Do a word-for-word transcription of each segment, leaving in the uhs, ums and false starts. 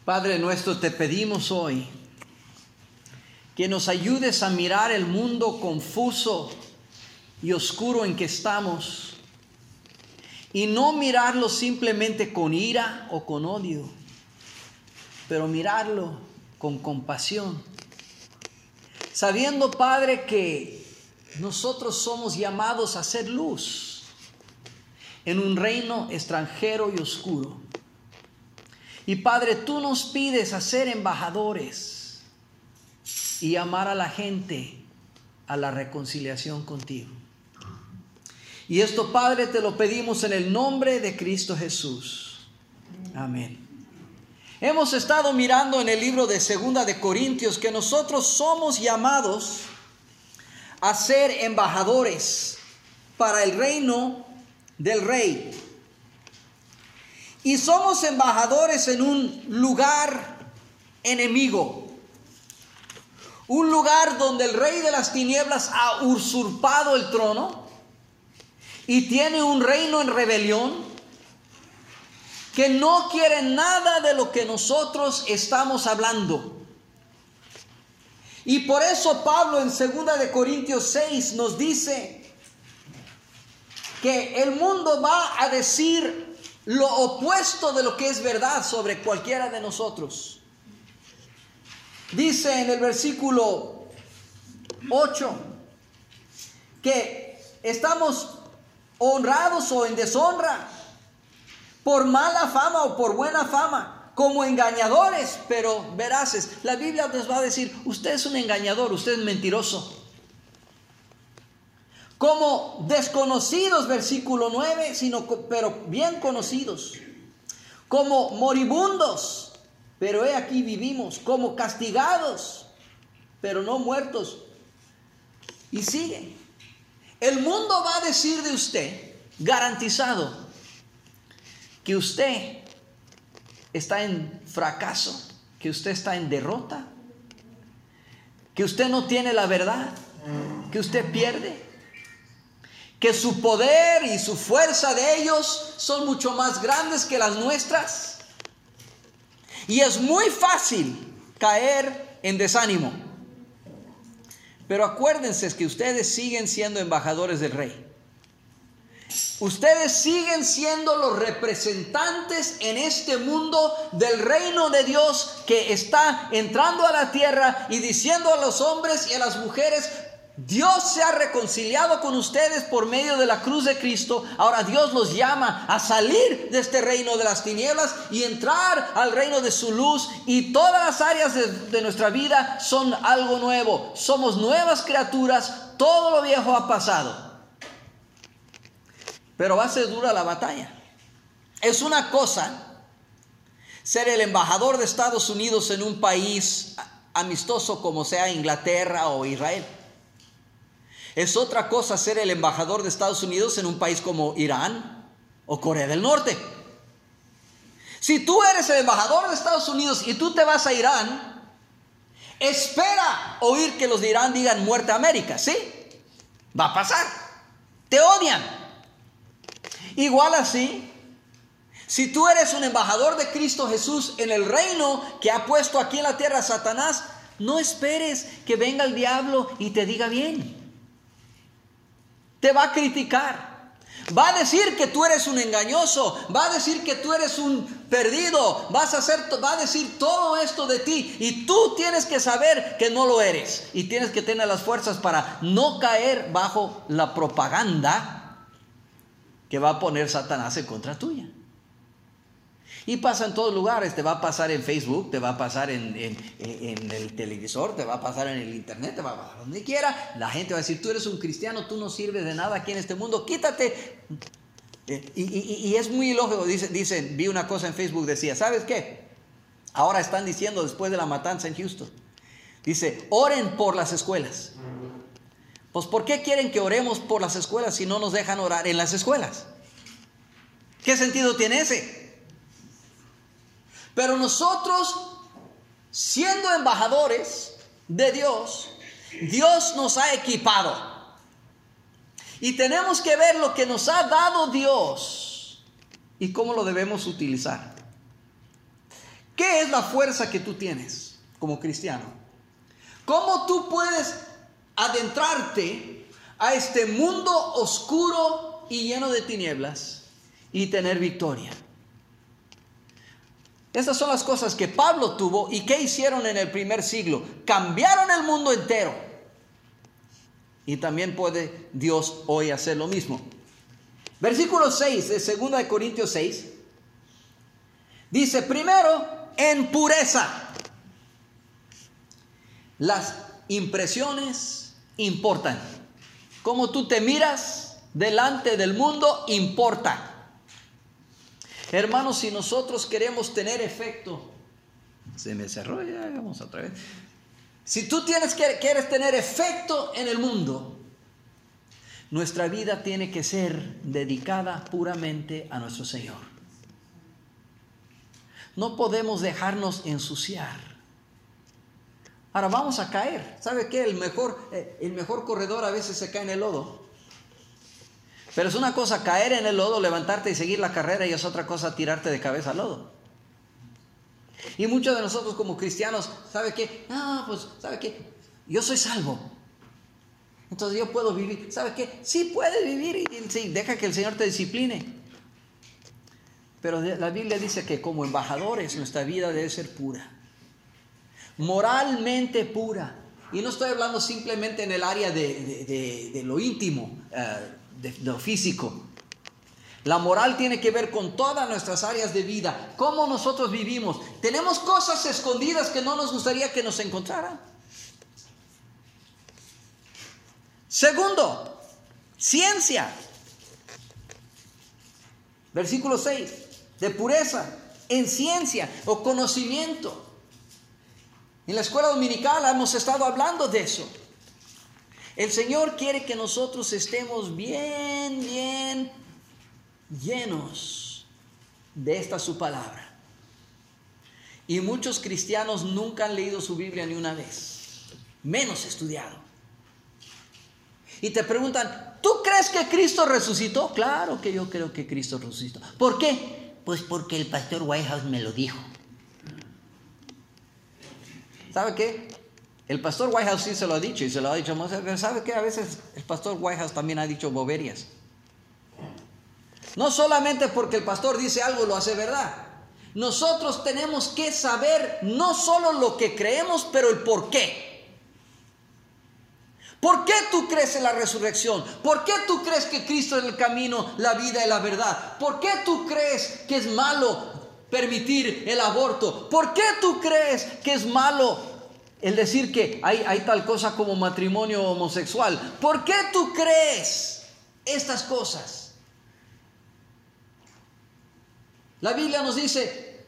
Padre nuestro, te pedimos hoy que nos ayudes a mirar el mundo confuso y oscuro en que estamos y no mirarlo simplemente con ira o con odio, pero mirarlo con compasión, sabiendo, Padre, que nosotros somos llamados a ser luz en un reino extranjero y oscuro. Y Padre, tú nos pides a ser embajadores y llamar a la gente a la reconciliación contigo. Y esto, Padre, te lo pedimos en el nombre de Cristo Jesús. Amén. Hemos estado mirando en el libro de Segunda de Corintios que nosotros somos llamados a ser embajadores para el reino del Rey. Y somos embajadores en un lugar enemigo. Un lugar donde el rey de las tinieblas ha usurpado el trono y tiene un reino en rebelión que no quiere nada de lo que nosotros estamos hablando. Y por eso Pablo en segunda de Corintios seis nos dice que el mundo va a decir lo opuesto de lo que es verdad sobre cualquiera de nosotros. Dice en el versículo ocho que estamos honrados o en deshonra, por mala fama o por buena fama, como engañadores, pero veraces. La Biblia nos va a decir, usted es un engañador, usted es mentiroso. Como desconocidos, versículo nueve, sino, pero bien conocidos. Como moribundos, pero he aquí vivimos. Como castigados, pero no muertos. Y sigue. El mundo va a decir de usted, garantizado, que usted está en fracaso, que usted está en derrota, que usted no tiene la verdad, que usted pierde, que su poder y su fuerza de ellos son mucho más grandes que las nuestras. Y es muy fácil caer en desánimo. Pero acuérdense que ustedes siguen siendo embajadores del Rey. Ustedes siguen siendo los representantes en este mundo del reino de Dios que está entrando a la tierra y diciendo a los hombres y a las mujeres: Dios se ha reconciliado con ustedes por medio de la cruz de Cristo. Ahora Dios los llama a salir de este reino de las tinieblas y entrar al reino de su luz. Y todas las áreas de, de nuestra vida son algo nuevo. Somos nuevas criaturas. Todo lo viejo ha pasado. Pero va a ser dura la batalla. Es una cosa ser el embajador de Estados Unidos en un país amistoso como sea Inglaterra o Israel. Es otra cosa ser el embajador de Estados Unidos en un país como Irán o Corea del Norte. Si tú eres el embajador de Estados Unidos y tú te vas a Irán, espera oír que los de Irán digan muerte a América, ¿sí? Va a pasar. Te odian. Igual así, si tú eres un embajador de Cristo Jesús en el reino que ha puesto aquí en la tierra Satanás, no esperes que venga el diablo y te diga bien. Te va a criticar. Va a decir que tú eres un engañoso. Va a decir que tú eres un perdido. Vas a hacer, va a decir todo esto de ti. Y tú tienes que saber que no lo eres. Y tienes que tener las fuerzas para no caer bajo la propaganda que va a poner Satanás en contra tuya. Y pasa en todos lugares. Te va a pasar en Facebook, te va a pasar en, en, en el televisor, te va a pasar en el internet, te va a pasar donde quiera. La gente va a decir: tú eres un cristiano, tú no sirves de nada aquí en este mundo, quítate. Eh, y, y, y es muy ilógico. Dicen, dice, vi una cosa en Facebook, decía: ¿sabes qué? Ahora están diciendo, después de la matanza en Houston, dice: oren por las escuelas. Pues ¿por qué quieren que oremos por las escuelas si no nos dejan orar en las escuelas? ¿Qué sentido tiene ese? Pero nosotros, siendo embajadores de Dios, Dios nos ha equipado. Y tenemos que ver lo que nos ha dado Dios y cómo lo debemos utilizar. ¿Qué ¿Qué es la fuerza que tú tienes como cristiano? ¿Cómo tú puedes adentrarte a este mundo oscuro y lleno de tinieblas y tener victoria? Estas son las cosas que Pablo tuvo y que hicieron en el primer siglo. Cambiaron el mundo entero. Y también puede Dios hoy hacer lo mismo. Versículo seis de segunda de Corintios seis. Dice, primero, en pureza. Las impresiones importan. Cómo tú te miras delante del mundo importa. Hermanos, si nosotros queremos tener efecto, se me cerró, ya vamos otra vez. Si tú tienes que, quieres tener efecto en el mundo, nuestra vida tiene que ser dedicada puramente a nuestro Señor. No podemos dejarnos ensuciar. Ahora vamos a caer. ¿Sabe qué? El mejor, el mejor corredor a veces se cae en el lodo. Pero es una cosa caer en el lodo, levantarte y seguir la carrera, y es otra cosa tirarte de cabeza al lodo. Y muchos de nosotros como cristianos, ¿sabe qué? Ah, pues, ¿sabe qué? Yo soy salvo. Entonces yo puedo vivir. ¿Sabe qué? Sí puedes vivir y sí, deja que el Señor te discipline. Pero la Biblia dice que como embajadores nuestra vida debe ser pura. Moralmente pura. Y no estoy hablando simplemente en el área de, de, de, de lo íntimo, uh, de, de lo físico. La moral tiene que ver con todas nuestras áreas de vida. Cómo nosotros vivimos. Tenemos cosas escondidas que no nos gustaría que nos encontraran. Segundo, ciencia. Versículo seis. De pureza, en ciencia o conocimiento. En la escuela dominical hemos estado hablando de eso. El Señor quiere que nosotros estemos bien, bien llenos de esta su palabra. Y muchos cristianos nunca han leído su Biblia ni una vez, menos estudiado. Y te preguntan, ¿tú crees que Cristo resucitó? Claro que yo creo que Cristo resucitó. ¿Por qué? Pues porque el pastor Whitehouse me lo dijo. ¿Sabe qué? El pastor Whitehouse sí se lo ha dicho y se lo ha dicho más. ¿Sabe qué? A veces el pastor Whitehouse también ha dicho boberias. No solamente porque el pastor dice algo lo hace verdad. Nosotros tenemos que saber no solo lo que creemos, pero el por qué. ¿Por qué tú crees en la resurrección? ¿Por qué tú crees que Cristo es el camino, la vida y la verdad? ¿Por qué tú crees que es malo permitir el aborto? ¿Por qué tú crees que es malo el decir que hay, hay tal cosa como matrimonio homosexual? ¿Por qué tú crees estas cosas? La Biblia nos dice,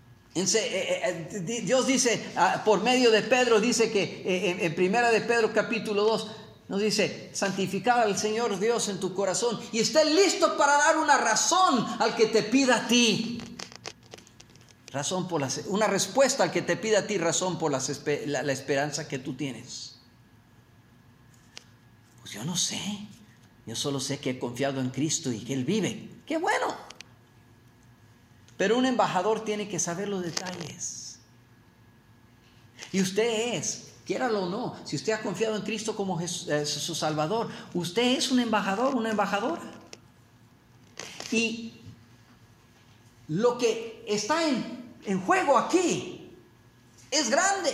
Dios dice por medio de Pedro, dice que en primera de Pedro capítulo dos nos dice, santificad al Señor Dios en tu corazón y esté listo para dar una razón al que te pida a ti. Razón por la, una respuesta al que te pida a ti razón por la, la, la esperanza que tú tienes. Pues yo no sé, yo solo sé que he confiado en Cristo y que Él vive. ¡Qué bueno! Pero un embajador tiene que saber los detalles. Y usted es, quiéralo o no, si usted ha confiado en Cristo como Jesús, eh, su Salvador, usted es un embajador, una embajadora. Y lo que está en, en juego aquí es grande.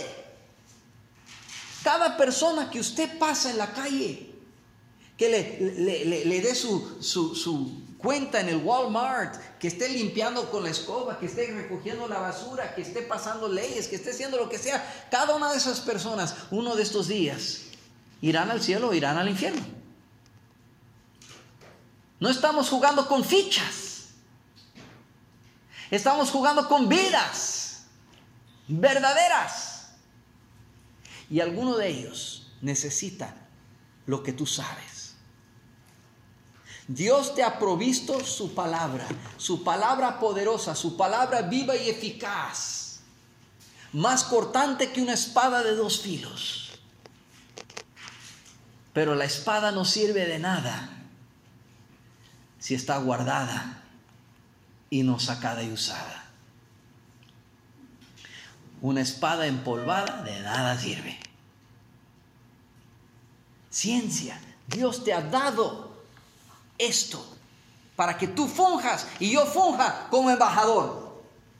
Cada persona que usted pasa en la calle, que le, le, le, le dé su, su, su cuenta en el Walmart, que esté limpiando con la escoba, que esté recogiendo la basura, que esté pasando leyes, que esté haciendo lo que sea, cada una de esas personas, uno de estos días, irán al cielo o irán al infierno. No estamos jugando con fichas, estamos jugando con vidas verdaderas. Y alguno de ellos necesita lo que tú sabes. Dios te ha provisto su palabra, su palabra poderosa, su palabra viva y eficaz, más cortante que una espada de dos filos. Pero la espada no sirve de nada si está guardada y no sacada y usada. Una espada empolvada de nada sirve. Ciencia. Dios te ha dado esto para que tú funjas y yo funja como embajador.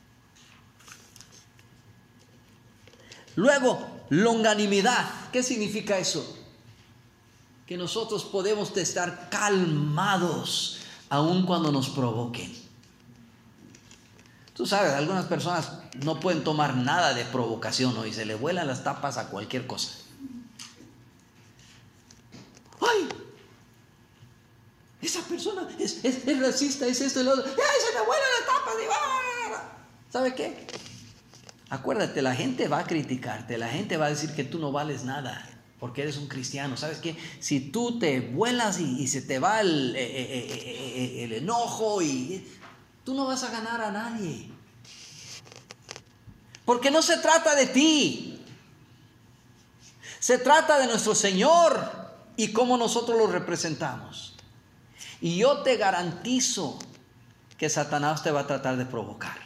Luego, longanimidad. ¿Qué significa eso? Que nosotros podemos estar calmados aun cuando nos provoquen. Tú sabes, algunas personas no pueden tomar nada de provocación, ¿no? Y se le vuelan las tapas a cualquier cosa. ¡Ay! Esa persona es, es, es racista, es esto y lo otro. ¡Ay, se me vuelan las tapas! Y va. ¿Sabe qué? Acuérdate, la gente va a criticarte, la gente va a decir que tú no vales nada porque eres un cristiano. ¿Sabes qué? Si tú te vuelas y, y se te va el, eh, eh, eh, el enojo, y tú no vas a ganar a nadie. Porque no se trata de ti. Se trata de nuestro Señor y cómo nosotros lo representamos. Y yo te garantizo que Satanás te va a tratar de provocar.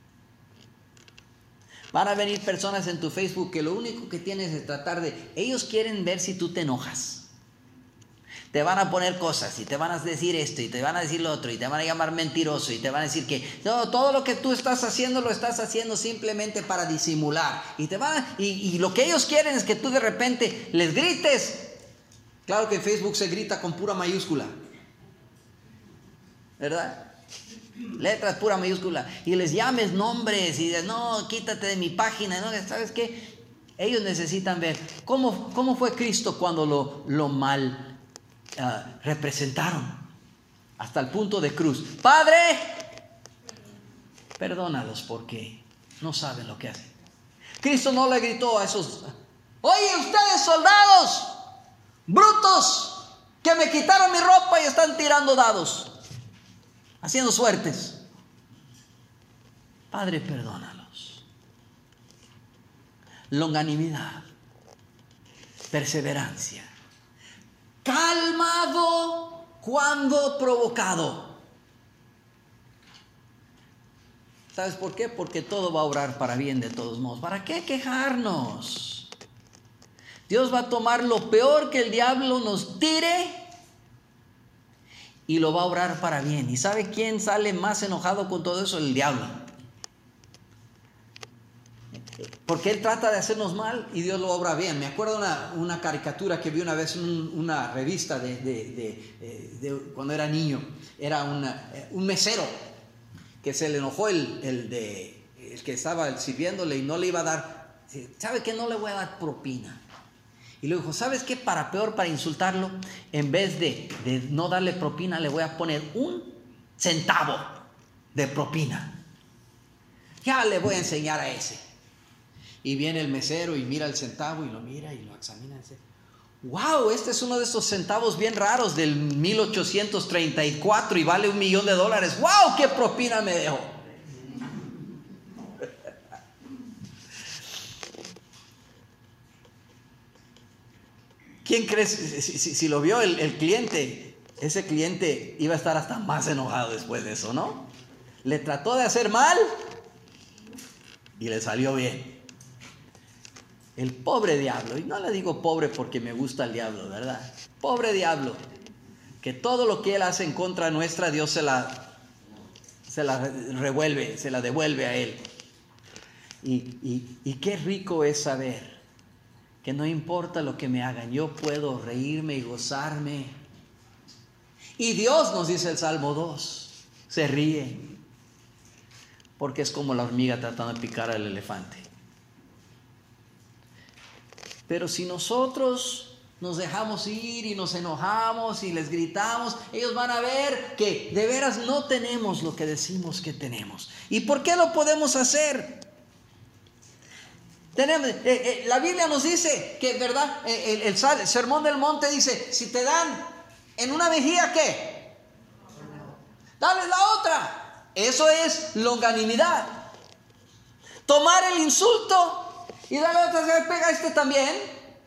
Van a venir personas en tu Facebook que lo único que tienes es tratar de... Ellos quieren ver si tú te enojas. Te van a poner cosas y te van a decir esto y te van a decir lo otro y te van a llamar mentiroso y te van a decir que no, todo lo que tú estás haciendo lo estás haciendo simplemente para disimular. Y, te van a, y, y lo que ellos quieren es que tú de repente les grites. Claro que en Facebook se grita con pura mayúscula, ¿verdad? Letras pura mayúscula. Y les llames nombres y dices, no, quítate de mi página, ¿no? ¿Sabes qué? Ellos necesitan ver cómo, cómo fue Cristo cuando lo, lo mal uh, representaron. Hasta el punto de cruz. Padre, perdónalos porque no saben lo que hacen. Cristo no le gritó a esos, oye, ustedes soldados, brutos, que me quitaron mi ropa y están tirando dados, haciendo suertes. Padre, perdónalos. Longanimidad, perseverancia, calmado cuando provocado. ¿Sabes por qué? Porque todo va a obrar para bien de todos modos. ¿Para qué quejarnos? Dios va a tomar lo peor que el diablo nos tire y lo va a obrar para bien. ¿Y sabe quién sale más enojado con todo eso? El diablo. Porque él trata de hacernos mal y Dios lo obra bien. Me acuerdo una, una caricatura que vi una vez en un, una revista de, de, de, de, de cuando era niño. Era una, un mesero que se le enojó el, el, de, el que estaba sirviéndole y no le iba a dar. ¿Sabe qué? No le voy a dar propina. Y le dijo, ¿sabes qué? Para peor, para insultarlo, en vez de, de no darle propina, le voy a poner un centavo de propina. Ya le voy a enseñar a ese. Y viene el mesero y mira el centavo y lo mira y lo examina y dice, wow, este es uno de esos centavos bien raros del mil ochocientos treinta y cuatro y vale un millón de dólares. Wow, qué propina me dejó. ¿Quién crees? Si, si, si lo vio el, el cliente, ese cliente iba a estar hasta más enojado después de eso, ¿no? Le trató de hacer mal y le salió bien. El pobre diablo, y no le digo pobre porque me gusta el diablo, ¿verdad? Pobre diablo, que todo lo que él hace en contra nuestra, Dios se la, se la revuelve, se la devuelve a él. Y, y, y qué rico es saber que no importa lo que me hagan, yo puedo reírme y gozarme. Y Dios, nos dice el Salmo dos, se ríe, porque es como la hormiga tratando de picar al elefante. Pero si nosotros nos dejamos ir y nos enojamos y les gritamos, ellos van a ver que de veras no tenemos lo que decimos que tenemos. ¿Y por qué lo podemos hacer? Tenemos, eh, eh, la Biblia nos dice que, ¿verdad? Eh, el, el, el Sermón del Monte dice, si te dan en una mejilla, ¿qué? Dale la otra. Eso es longanimidad. Tomar el insulto y darle otra, se pega a este también.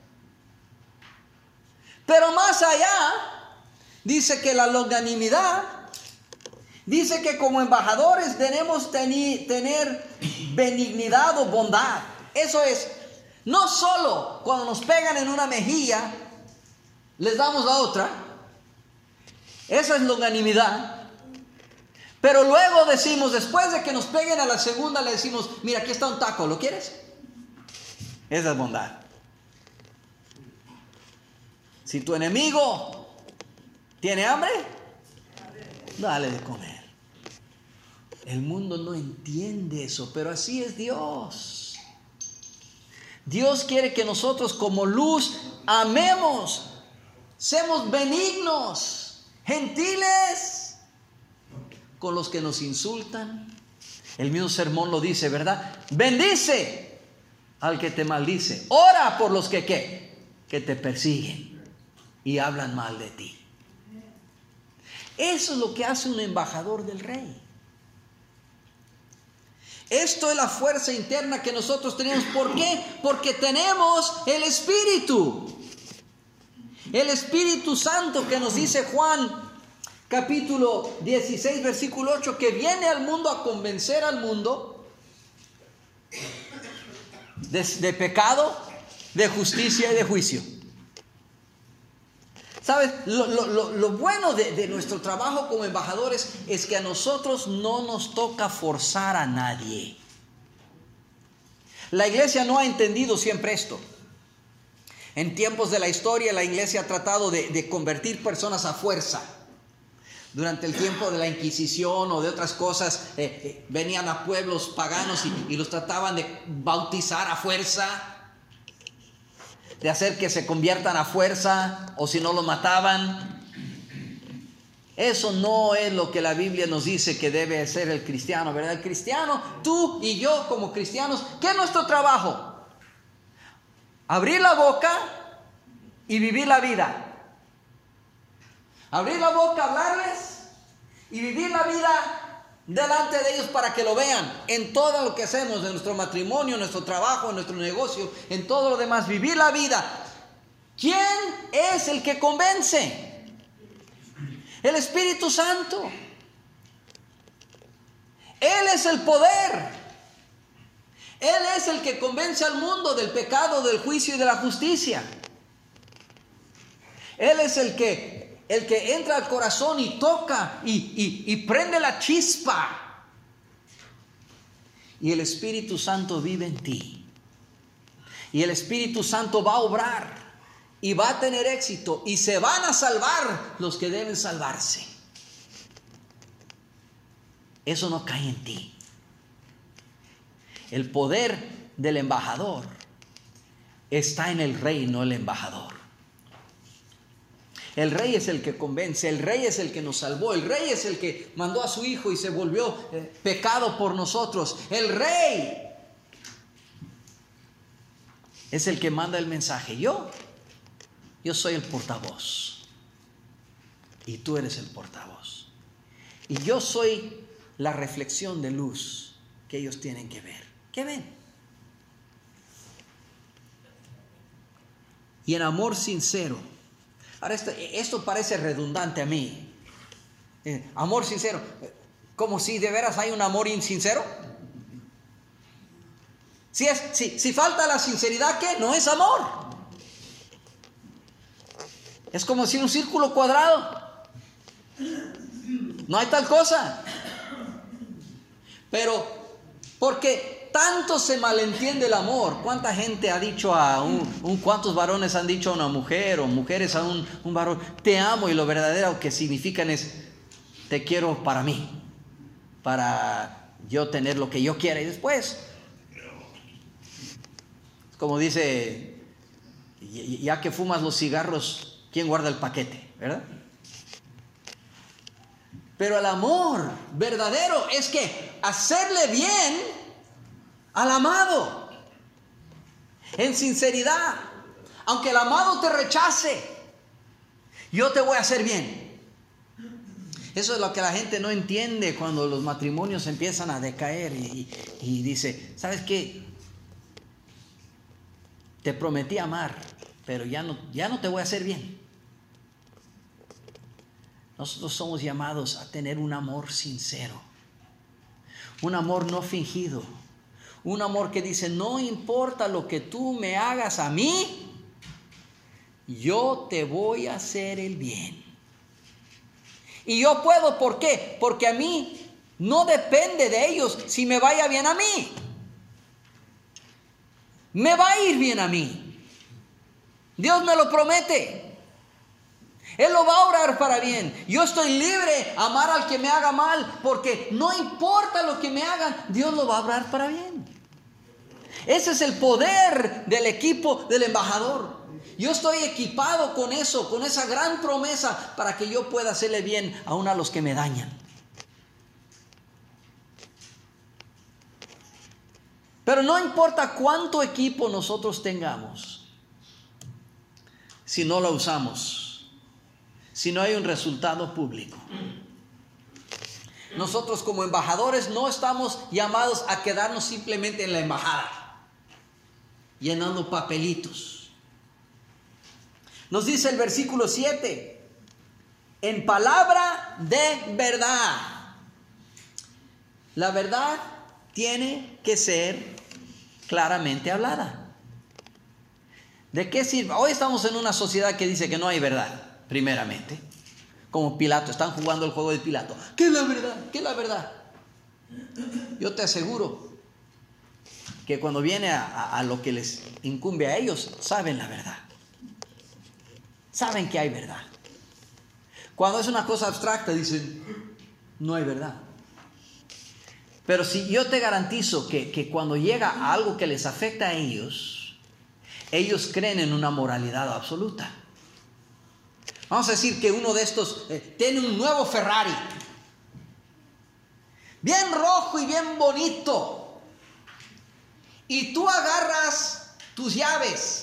Pero más allá, dice que la longanimidad, dice que como embajadores tenemos teni, tener benignidad o bondad. Eso es, no solo cuando nos pegan en una mejilla, les damos la otra. Esa es longanimidad. Pero luego decimos, después de que nos peguen a la segunda, le decimos, mira, aquí está un taco, ¿lo quieres? Esa es bondad. Si tu enemigo tiene hambre, dale de comer. El mundo no entiende eso, pero así es Dios. Dios quiere que nosotros como luz amemos, seamos benignos, gentiles con los que nos insultan. El mismo sermón lo dice, ¿verdad? Bendice al que te maldice. Ora por los que ¿qué? Que te persiguen y hablan mal de ti. Eso es lo que hace un embajador del rey. Esto es la fuerza interna que nosotros tenemos. ¿Por qué? Porque tenemos el Espíritu. El Espíritu Santo que nos dice Juan capítulo dieciséis versículo ocho, que viene al mundo a convencer al mundo de, de pecado, de justicia y de juicio. ¿Sabes? Lo, lo, lo, lo bueno de, de nuestro trabajo como embajadores es que a nosotros no nos toca forzar a nadie. La iglesia no ha entendido siempre esto. En tiempos de la historia, la iglesia ha tratado de, de convertir personas a fuerza. Durante el tiempo de la Inquisición o de otras cosas, eh, eh, venían a pueblos paganos y, y los trataban de bautizar a fuerza, de hacer que se conviertan a fuerza, o si no los mataban. Eso no es lo que la Biblia nos dice que debe ser el cristiano, ¿verdad? El cristiano, tú y yo como cristianos, ¿qué es nuestro trabajo? Abrir la boca y vivir la vida. Abrir la boca, hablarles y vivir la vida delante de ellos para que lo vean en todo lo que hacemos, en nuestro matrimonio, en nuestro trabajo, en nuestro negocio, en todo lo demás. Vivir la vida. ¿Quién es el que convence? El Espíritu Santo. Él es el poder. Él es el que convence al mundo del pecado, del juicio y de la justicia. Él es el que El que entra al corazón y toca y, y, y prende la chispa. Y el Espíritu Santo vive en ti. Y el Espíritu Santo va a obrar y va a tener éxito. Y se van a salvar los que deben salvarse. Eso no cae en ti. El poder del embajador está en el rey, no el embajador. El rey es el que convence, el rey es el que nos salvó, el rey es el que mandó a su hijo y se volvió eh, pecado por nosotros. El rey es el que manda el mensaje. Yo, yo soy el portavoz y tú eres el portavoz. Y yo soy la reflexión de luz que ellos tienen que ver. ¿Qué ven? Y en amor sincero. Ahora, esto, esto parece redundante a mí. Eh, amor sincero. ¿Como si de veras hay un amor insincero? Si, es, si, si falta la sinceridad, ¿qué? No es amor. Es como si un círculo cuadrado. No hay tal cosa. Pero, porque tanto se malentiende el amor. ¿Cuánta gente ha dicho a un, un cuántos varones han dicho a una mujer o mujeres a un, un varón, te amo, y lo verdadero que significan es te quiero para mí, para yo tener lo que yo quiera? Y después, como dice, ya que fumas los cigarros, ¿quién guarda el paquete? ¿Verdad? Pero el amor verdadero es que hacerle bien al amado, en sinceridad. Aunque el amado te rechace, yo te voy a hacer bien. Eso es lo que la gente no entiende cuando los matrimonios empiezan a decaer y, y dice, ¿sabes qué? Te prometí amar, pero ya no, ya no te voy a hacer bien. Nosotros somos llamados a tener un amor sincero, un amor no fingido, Un amor que dice, no importa lo que tú me hagas a mí, yo te voy a hacer el bien. Y yo puedo, ¿por qué? Porque a mí no depende de ellos si me vaya bien a mí. Me va a ir bien a mí. Dios me lo promete. Él lo va a obrar para bien. Yo estoy libre a amar al que me haga mal, porque no importa lo que me hagan, Dios lo va a obrar para bien. Ese es el poder del equipo del embajador. Yo estoy equipado con eso, con esa gran promesa, para que yo pueda hacerle bien aún a los que me dañan. Pero no importa cuánto equipo nosotros tengamos, si no lo usamos, si no hay un resultado público. Nosotros como embajadores no estamos llamados a quedarnos simplemente en la embajada, llenando papelitos. Nos dice el versículo siete, en palabra de verdad. La verdad tiene que ser claramente hablada. ¿De qué sirve? Hoy estamos en una sociedad que dice que no hay verdad, primeramente. Como Pilato, están jugando el juego de Pilato. ¿Qué es la verdad? ¿Qué es la verdad? Yo te aseguro que cuando viene a, a, a lo que les incumbe a ellos, saben la verdad. Saben que hay verdad. Cuando es una cosa abstracta, dicen, no hay verdad. Pero si yo te garantizo que, que cuando llega a algo que les afecta a ellos, ellos creen en una moralidad absoluta. Vamos a decir que uno de estos eh, tiene un nuevo Ferrari, bien rojo y bien bonito, y tú agarras tus llaves,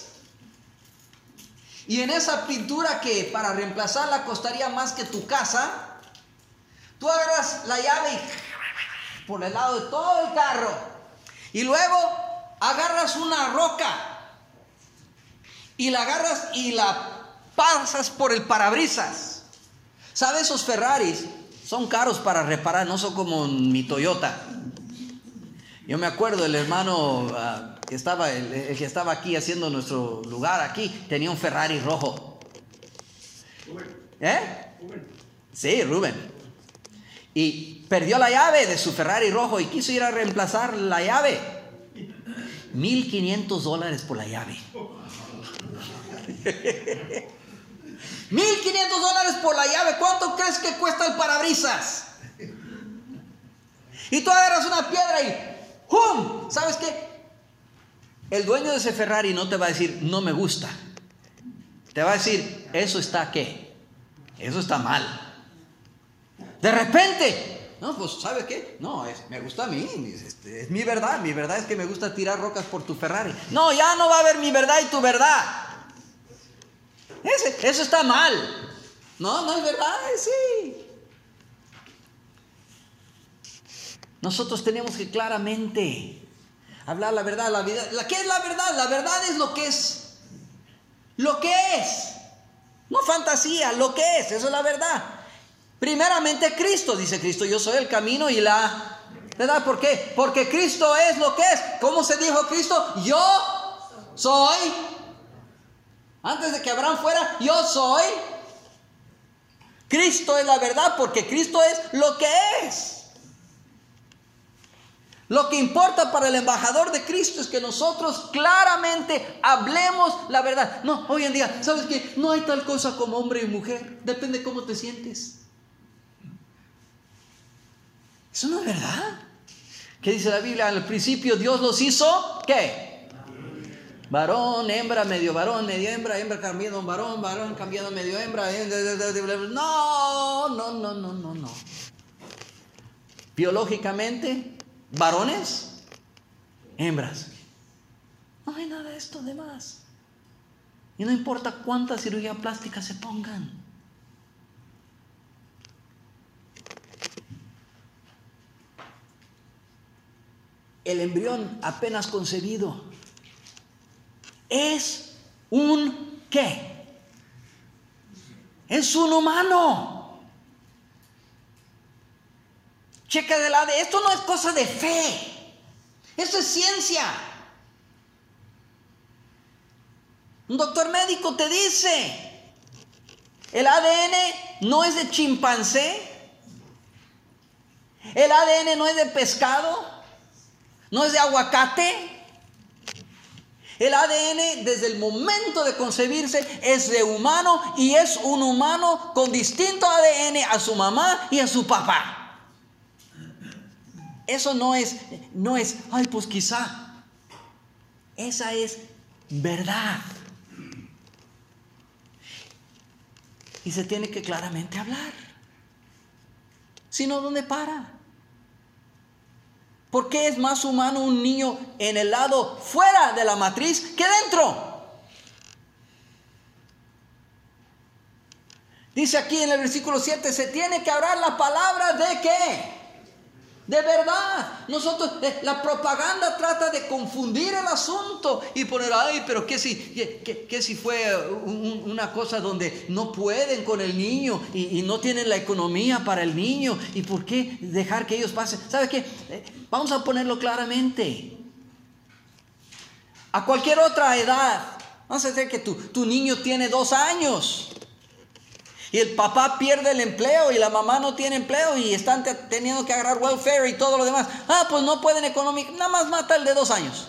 y en esa pintura que para reemplazarla costaría más que tu casa, tú agarras la llave y por el lado de todo el carro, y luego agarras una roca y la agarras y la pasas por el parabrisas. ¿Sabes? Esos Ferraris son caros para reparar, no son como mi Toyota. Yo me acuerdo el hermano uh, que estaba el, el que estaba aquí haciendo nuestro lugar aquí, tenía un Ferrari rojo. Rubén. ¿Eh? Rubén. Sí, Rubén. Y perdió la llave de su Ferrari rojo y quiso ir a reemplazar la llave. mil quinientos dólares por la llave. mil quinientos dólares por la llave. ¿Cuánto crees que cuesta el parabrisas? Y tú agarras una piedra y ¡hum! ¿Sabes qué? El dueño de ese Ferrari no te va a decir, no me gusta. Te va a decir, ¿eso está qué? Eso está mal. De repente, no, pues ¿sabes qué? No, es, me gusta a mí, es, es mi verdad. Mi verdad es que me gusta tirar rocas por tu Ferrari. No, ya no va a haber mi verdad y tu verdad. Ese, eso está mal. No, no es verdad, sí. Nosotros tenemos que claramente hablar la verdad, la vida. ¿La qué es la verdad? La verdad es lo que es. Lo que es. No fantasía, lo que es, eso es la verdad. Primeramente Cristo, dice Cristo, yo soy el camino y la verdad. ¿Por qué? Porque Cristo es lo que es. ¿Cómo se dijo Cristo? Yo soy. Antes de que Abraham fuera, yo soy. Cristo es la verdad porque Cristo es lo que es. Lo que importa para el embajador de Cristo es que nosotros claramente hablemos la verdad. No, hoy en día, ¿sabes qué? No hay tal cosa como hombre y mujer. Depende cómo te sientes. Eso no es verdad. ¿Qué dice la Biblia? Al principio Dios los hizo, ¿qué? Varón, hembra, medio varón, medio hembra, hembra cambiando un varón, varón cambiando medio hembra. No, no, no, no, no, no. Biológicamente, varones, hembras. No hay nada de esto de más. Y no importa cuánta cirugía plástica se pongan. El embrión apenas concebido es un ¿qué? Es un humano. Checa de la de esto no es cosa de fe. Eso es ciencia. Un doctor médico te dice, el A D N no es de chimpancé, el A D N no es de pescado, no es de aguacate. El A D N desde el momento de concebirse es de humano y es un humano con distinto A D N a su mamá y a su papá. Eso no es, no es, ay, pues quizá. Esa es verdad. Y se tiene que claramente hablar. Si no, ¿dónde para? ¿Por qué es más humano un niño en el lado fuera de la matriz que dentro? Dice aquí en el versículo siete, se tiene que hablar la palabra de ¿qué? De verdad. Nosotros, eh, la propaganda trata de confundir el asunto y poner, ay, pero ¿qué si, qué, qué si fue un, una cosa donde no pueden con el niño y, y no tienen la economía para el niño? ¿Y por qué dejar que ellos pasen? ¿Sabe qué? Eh, vamos a ponerlo claramente. A cualquier otra edad, vamos a decir que tu, tu niño tiene dos años. Y el papá pierde el empleo y la mamá no tiene empleo y están te, teniendo que agarrar welfare y todo lo demás. Ah, pues no pueden económico. Nada más mata el de dos años.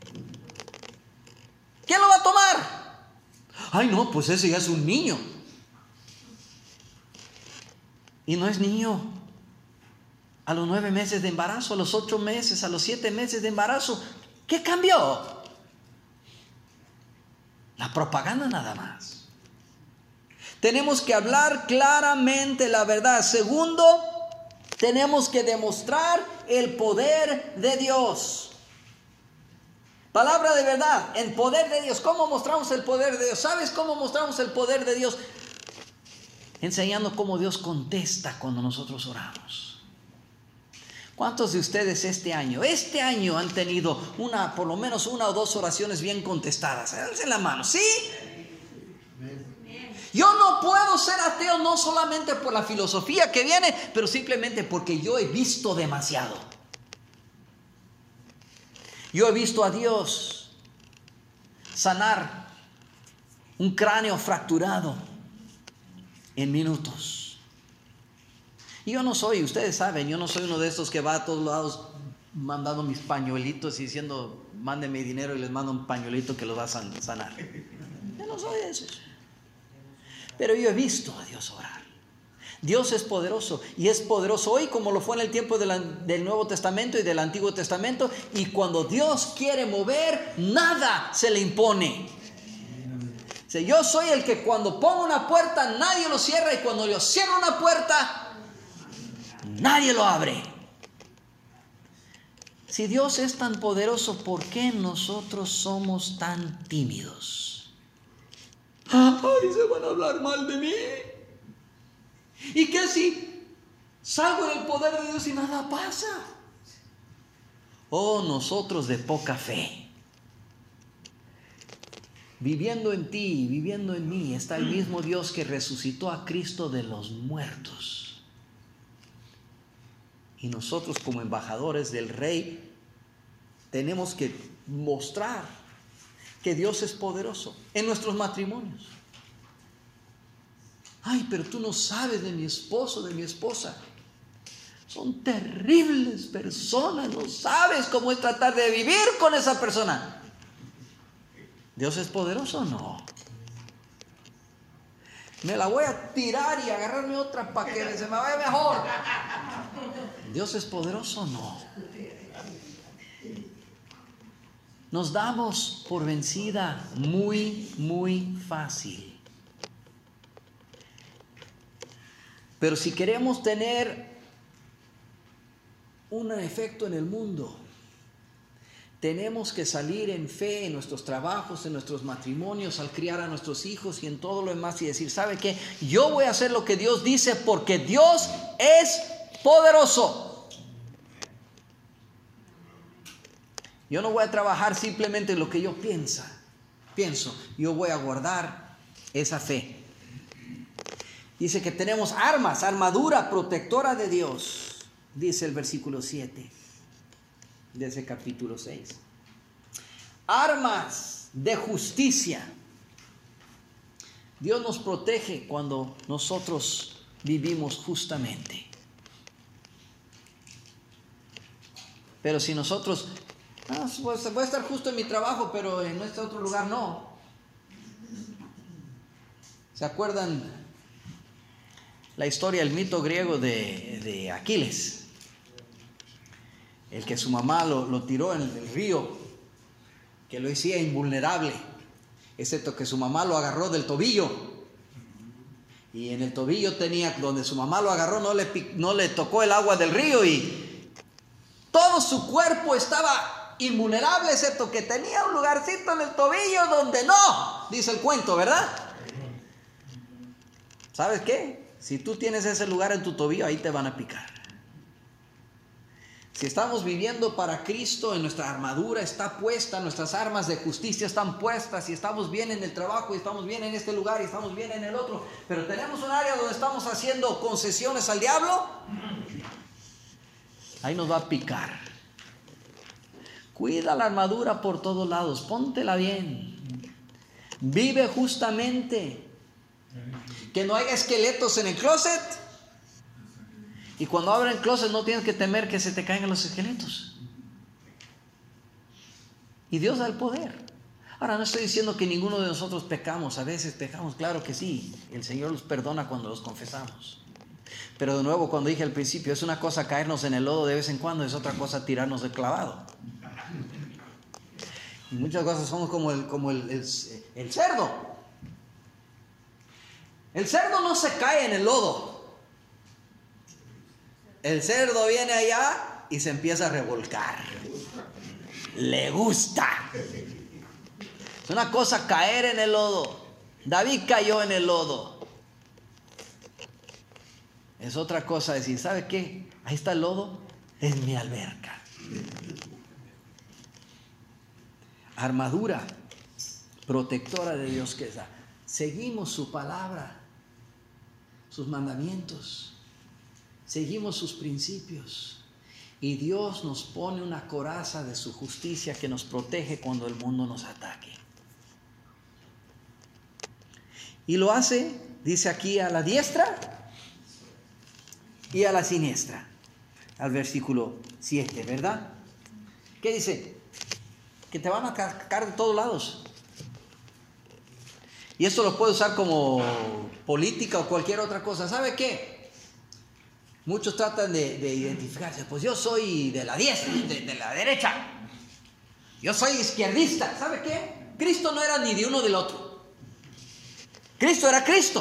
¿Quién lo va a tomar? Ay, no, pues ese ya es un niño. Y no es niño. A los nueve meses de embarazo, a los ocho meses, a los siete meses de embarazo. ¿Qué cambió? La propaganda nada más. Tenemos que hablar claramente la verdad. Segundo, tenemos que demostrar el poder de Dios. Palabra de verdad, el poder de Dios. ¿Cómo mostramos el poder de Dios? ¿Sabes cómo mostramos el poder de Dios? Enseñando cómo Dios contesta cuando nosotros oramos. ¿Cuántos de ustedes este año, este año han tenido una, por lo menos una o dos oraciones bien contestadas? Alcen la mano, ¿sí? Yo no puedo ser ateo no solamente por la filosofía que viene, pero simplemente porque yo he visto demasiado. Yo he visto a Dios sanar un cráneo fracturado en minutos. Y yo no soy, ustedes saben, yo no soy uno de estos que va a todos lados mandando mis pañuelitos y diciendo, mándenme dinero y les mando un pañuelito que los va a sanar. Yo no soy de esos. Pero yo he visto a Dios orar. Dios es poderoso y es poderoso hoy como lo fue en el tiempo de la, del Nuevo Testamento y del Antiguo Testamento. Y cuando Dios quiere mover, nada se le impone. O sea, yo soy el que cuando pongo una puerta, nadie lo cierra. Y cuando yo cierro una puerta, nadie lo abre. Si Dios es tan poderoso, ¿por qué nosotros somos tan tímidos? Ay, se van a hablar mal de mí. ¿Y qué si salgo en el poder de Dios y nada pasa? Oh, nosotros de poca fe. Viviendo en ti, viviendo en mí, está el mismo Dios que resucitó a Cristo de los muertos. Y nosotros como embajadores del Rey tenemos que mostrar que Dios es poderoso en nuestros matrimonios. Ay, pero tú no sabes de mi esposo, de mi esposa. Son terribles personas, no sabes cómo es tratar de vivir con esa persona. ¿Dios es poderoso o no? Me la voy a tirar y agarrarme otra para que se me vaya mejor. ¿Dios es poderoso o no? Nos damos por vencida muy, muy fácil. Pero si queremos tener un efecto en el mundo, tenemos que salir en fe en nuestros trabajos, en nuestros matrimonios, al criar a nuestros hijos y en todo lo demás y decir, ¿sabe qué? Yo voy a hacer lo que Dios dice porque Dios es poderoso. Yo no voy a trabajar simplemente en lo que yo piensa, pienso. Yo voy a guardar esa fe. Dice que tenemos armas, armadura protectora de Dios. Dice el versículo siete. de ese capítulo seis. Armas de justicia. Dios nos protege cuando nosotros vivimos justamente. Pero si nosotros, ah, pues voy a estar justo en mi trabajo, pero en este otro lugar no. ¿Se acuerdan la historia, el mito griego de, de Aquiles? El que su mamá lo, lo tiró en el río, que lo hacía invulnerable, excepto que su mamá lo agarró del tobillo. Y en el tobillo tenía, donde su mamá lo agarró, no le, no le tocó el agua del río y todo su cuerpo estaba invulnerable, excepto que tenía un lugarcito en el tobillo donde no, dice el cuento, ¿verdad? ¿Sabes qué? Si tú tienes ese lugar en tu tobillo, ahí te van a picar. Si estamos viviendo para Cristo, en nuestra armadura está puesta, nuestras armas de justicia están puestas, y estamos bien en el trabajo, y estamos bien en este lugar, y estamos bien en el otro, pero tenemos un área donde estamos haciendo concesiones al diablo, ahí nos va a picar. Cuida la armadura por todos lados, póntela bien, vive justamente, que no haya esqueletos en el closet. Y cuando abren el closet no tienes que temer que se te caigan los esqueletos. Y Dios da el poder. Ahora, no estoy diciendo que ninguno de nosotros pecamos. A veces pecamos, claro que sí. El Señor los perdona cuando los confesamos. Pero de nuevo, cuando dije al principio, es una cosa caernos en el lodo de vez en cuando, es otra cosa tirarnos de clavado. Y muchas cosas somos como el, como el, el, el cerdo. El cerdo no se cae en el lodo. El cerdo viene allá y se empieza a revolcar. Le gusta. Es una cosa caer en el lodo. David cayó en el lodo. Es otra cosa decir, ¿sabe qué? Ahí está el lodo, es mi alberca. Armadura protectora de Dios que da. Seguimos su palabra, sus mandamientos. Seguimos sus principios y Dios nos pone una coraza de su justicia que nos protege cuando el mundo nos ataque. Y lo hace, dice aquí, a la diestra y a la siniestra. Al versículo siete, ¿verdad? ¿Qué dice? Que te van a atacar de todos lados. Y esto lo puede usar como política o cualquier otra cosa. ¿Sabe qué? Muchos tratan de, de identificarse, pues yo soy de la diestra, de, de la derecha, yo soy izquierdista. ¿Sabe qué? Cristo no era ni de uno del otro. Cristo era Cristo.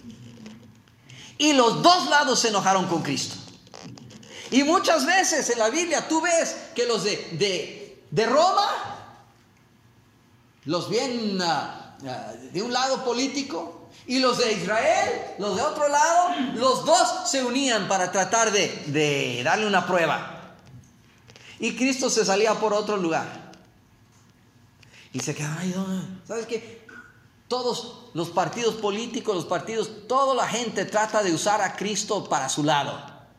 Y los dos lados se enojaron con Cristo. Y muchas veces en la Biblia tú ves que los de, de, de Roma, los bien uh, uh, de un lado político, y los de Israel, los de otro lado, los dos se unían para tratar de, de darle una prueba. Y Cristo se salía por otro lugar. Y se quedaba ahí. ¿Sabes qué? Todos los partidos políticos, los partidos, toda la gente trata de usar a Cristo para su lado.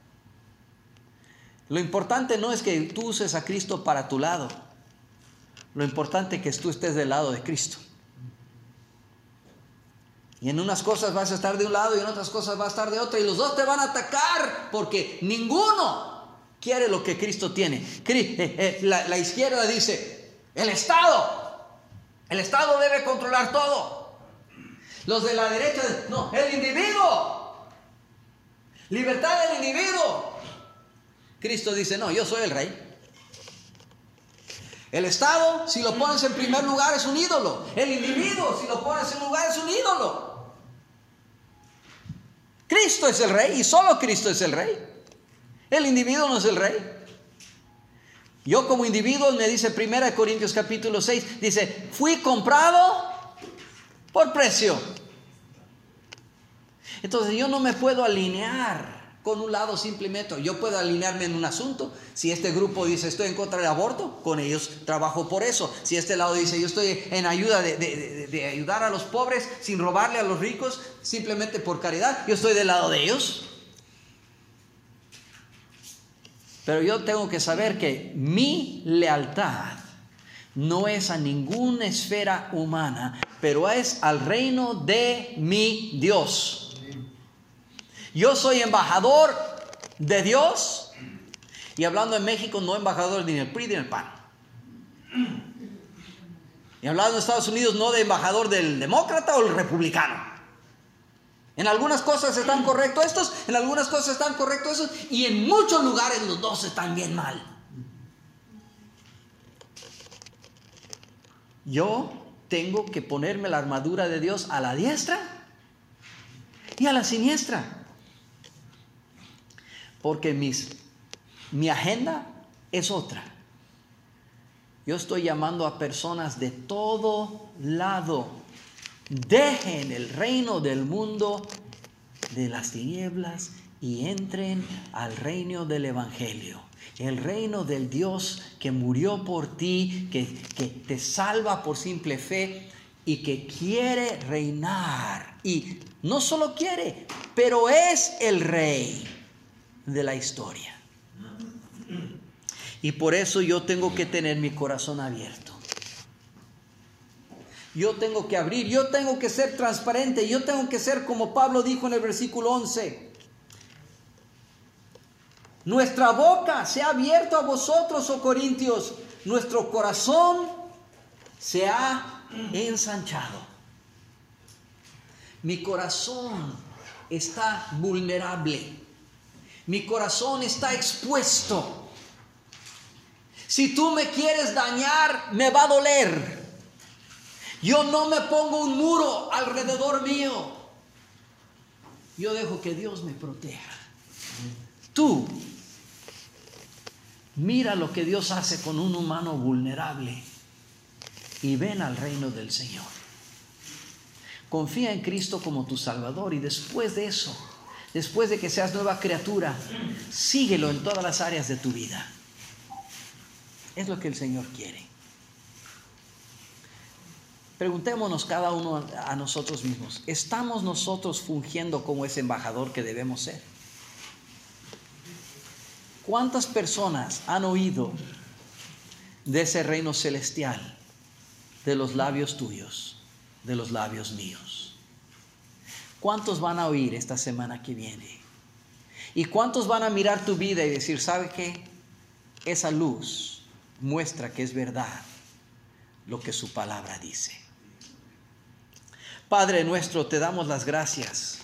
Lo importante no es que tú uses a Cristo para tu lado. Lo importante es que tú estés del lado de Cristo. Y en unas cosas vas a estar de un lado y en otras cosas vas a estar de otro. Y los dos te van a atacar porque ninguno quiere lo que Cristo tiene. La, la izquierda dice, el Estado. El Estado debe controlar todo. Los de la derecha, no, el individuo. Libertad del individuo. Cristo dice, no, yo soy el rey. El Estado, si lo pones en primer lugar, es un ídolo. El individuo, si lo pones en lugar, es un ídolo. Cristo es el rey y solo Cristo es el rey. El individuo no es el rey. Yo como individuo, me dice primera Corintios capítulo seis, dice, fui comprado por precio. Entonces yo no me puedo alinear con un lado simplemente. Yo puedo alinearme en un asunto. Si este grupo dice estoy en contra del aborto, con ellos trabajo por eso. Si este lado dice yo estoy en ayuda de, de, de, de ayudar a los pobres sin robarle a los ricos, simplemente por caridad, yo estoy del lado de ellos. Pero yo tengo que saber que mi lealtad no es a ninguna esfera humana, pero es al reino de mi Dios. Yo soy embajador de Dios, y hablando en México, no embajador ni del P R I ni del P A N. Y hablando en Estados Unidos, no de embajador del demócrata o el republicano. En algunas cosas están correctos estos, en algunas cosas están correctos esos, y en muchos lugares los dos están bien mal. Yo tengo que ponerme la armadura de Dios a la diestra y a la siniestra. Porque mis, mi agenda es otra. Yo estoy llamando a personas de todo lado. Dejen el reino del mundo de las tinieblas y entren al reino del Evangelio. El reino del Dios que murió por ti, que, que te salva por simple fe y que quiere reinar. Y no solo quiere, pero es el rey de la historia. Y por eso yo tengo que tener mi corazón abierto. Yo tengo que abrir, yo tengo que ser transparente, yo tengo que ser como Pablo dijo en el versículo once. Nuestra boca se ha abierto a vosotros, oh Corintios, nuestro corazón se ha ensanchado. Mi corazón está vulnerable, mi corazón está expuesto. Si tú me quieres dañar, me va a doler. Yo no me pongo un muro alrededor mío. Yo dejo que Dios me proteja. Tú, mira lo que Dios hace con un humano vulnerable y ven al reino del Señor. Confía en Cristo como tu Salvador y después de eso, después de que seas nueva criatura, síguelo en todas las áreas de tu vida. Es lo que el Señor quiere. Preguntémonos cada uno a nosotros mismos, ¿estamos nosotros fungiendo como ese embajador que debemos ser? ¿Cuántas personas han oído de ese reino celestial de los labios tuyos, de los labios míos? ¿Cuántos van a oír esta semana que viene? ¿Y cuántos van a mirar tu vida y decir, ¿sabe qué? Esa luz muestra que es verdad lo que su palabra dice. Padre nuestro, te damos las gracias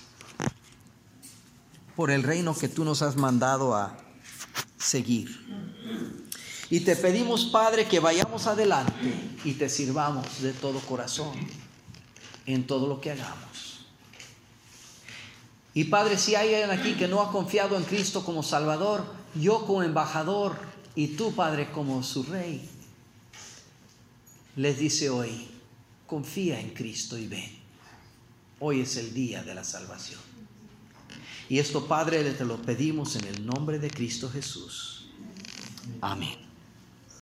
por el reino que tú nos has mandado a seguir. Y te pedimos, Padre, que vayamos adelante y te sirvamos de todo corazón en todo lo que hagamos. Y Padre, si hay alguien aquí que no ha confiado en Cristo como Salvador, yo como embajador y tú, Padre, como su Rey, les dice hoy, confía en Cristo y ven. Hoy es el día de la salvación. Y esto, Padre, te lo pedimos en el nombre de Cristo Jesús. Amén.